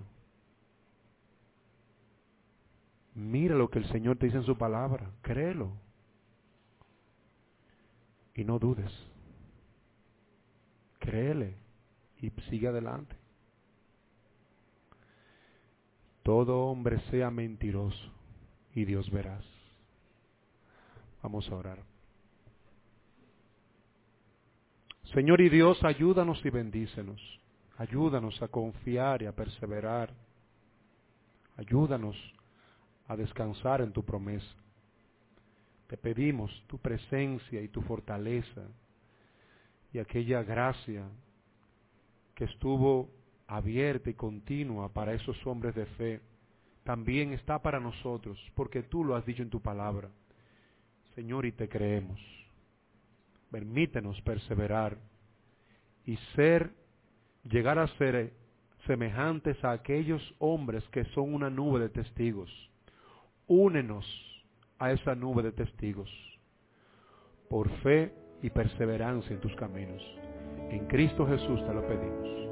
Mira lo que el Señor te dice en su palabra. Créelo. Y no dudes. Créele y sigue adelante. Todo hombre sea mentiroso y Dios verás. Vamos a orar. Señor y Dios, ayúdanos y bendícenos. Ayúdanos a confiar y a perseverar. Ayúdanos a descansar en tu promesa. Te pedimos tu presencia y tu fortaleza y aquella gracia que estuvo abierta y continua para esos hombres de fe, también está para nosotros, porque tú lo has dicho en tu palabra. Señor, y te creemos. Permítenos perseverar y ser, llegar a ser semejantes a aquellos hombres que son una nube de testigos. Únenos a esa nube de testigos por fe y perseverancia en tus caminos. En Cristo Jesús te lo pedimos.